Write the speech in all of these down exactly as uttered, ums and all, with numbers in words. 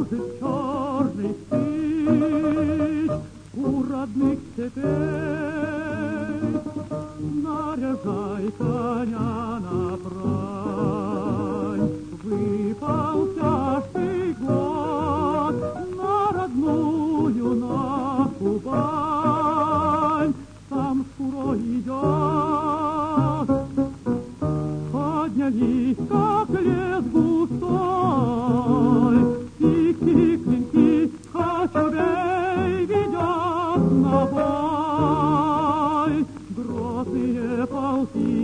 лежит черный тысяч у родных степей. Наряжай коня на брань, выпал тяжкий год на родную, на Кубань. Там скоро идет, поднялись, как лес густой, тихие клинки Кочубей ведет на бой. Грозные полки,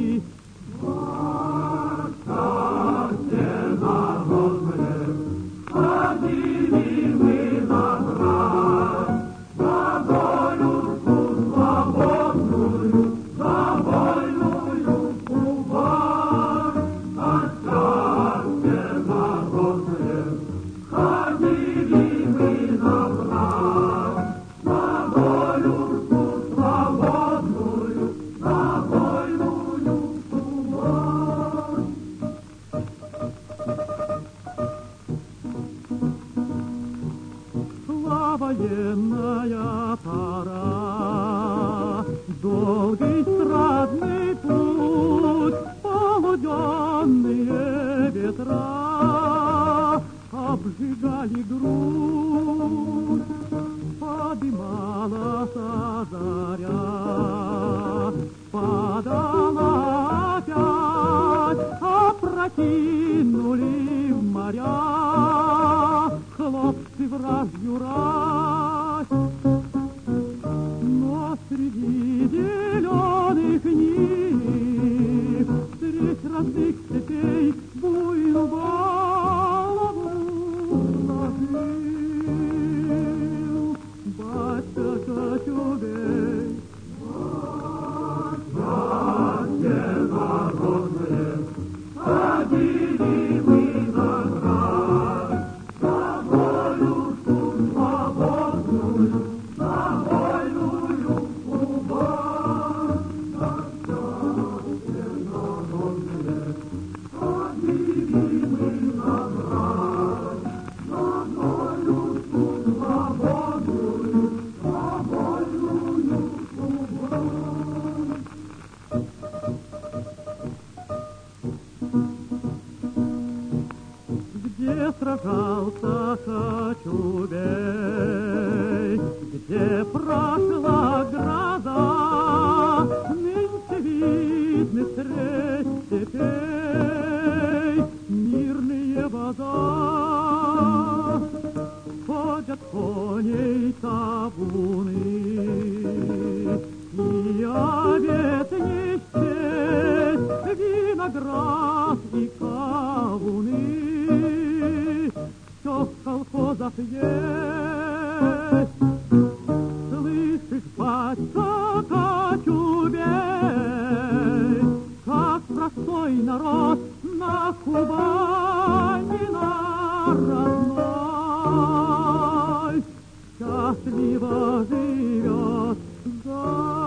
восставьте народные, ходили мы на брань, за волюшку свободную, за вольную Кубань. Оставьте народные, ходили мы на брань, за волюшку свободную, за вольную Кубань. Шла военная пора, долгий страдный путь, полуденные ветра обжигали грудь. Подымалась заря, падала опять, опрокинули в моря хлопцы вражью рать. Но среди зеленых нив, средь родных степей, буйную голову сложил батька Кочубей. Братья народные, ходили мы на брань, за волюшку свободную, за вольную Кубань. Братья народные, ходили мы на брань, за волюшку свободную, за вольную Кубань. Где сражался Кочубей, где прошла гроза, нынче видны средь степей мирные вода. Ходят коней табуны, и овец не счесть, виноград и кавуны. Все в колхозах есть. Слышишь, батька Кочубей, как простой народ на Кубани на родной счастливо живет. За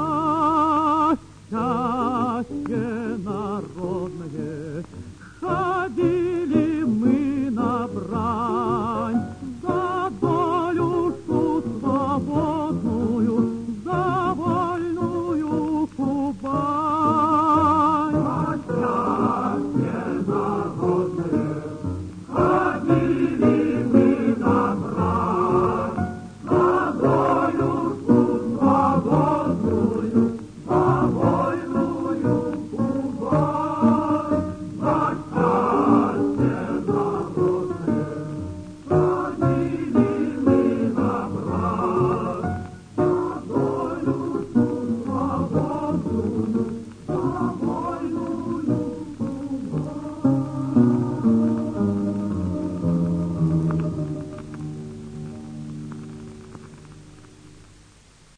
счастье народное ходили мы на брань, за долюшку свободную, за вольную Кубань. За счастье народное ходили мы на брань, за долюшку свободную, за вольную Кубань. За счастье народное ходили мы на брань, за долюшку свободную.